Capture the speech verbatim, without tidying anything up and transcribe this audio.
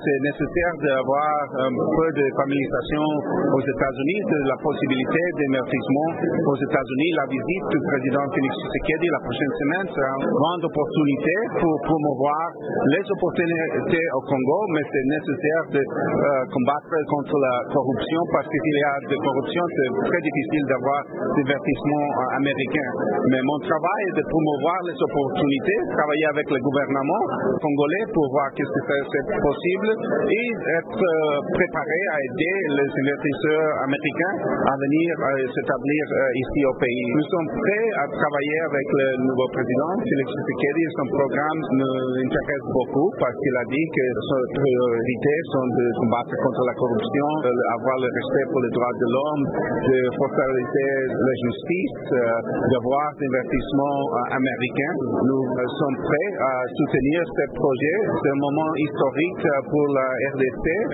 c'est nécessaire d'avoir un peu de familiarisation aux États-Unis de la possibilité d'investissement aux États-Unis. La visite du président Félix Tshisekedi la prochaine semaine sera une grande opportunité pour promouvoir les opportunités au Congo, mais c'est nécessaire de euh, combattre contre la corruption parce que s'il y a de corruption, c'est très difficile d'avoir d'investissement euh, américain. Mais mon travail est de promouvoir les opportunités, travailler avec le gouvernement congolais pour voir qu'est-ce que c'est possible et être euh, préparé à aider les investisseurs américains à venir euh, s'établir euh, ici au pays. Nous sommes prêts à travailler avec le nouveau président Félix Tshisekedi. Son programme nous intéresse beaucoup parce qu'il a dit que ses priorités sont de combattre contre la corruption, d'avoir le respect pour les droits de l'homme, de fortifier la justice, euh, d'avoir d'investissements euh, américains. Nous euh, sommes prêts à soutenir ce projet. C'est un moment historique euh, pour la R D C.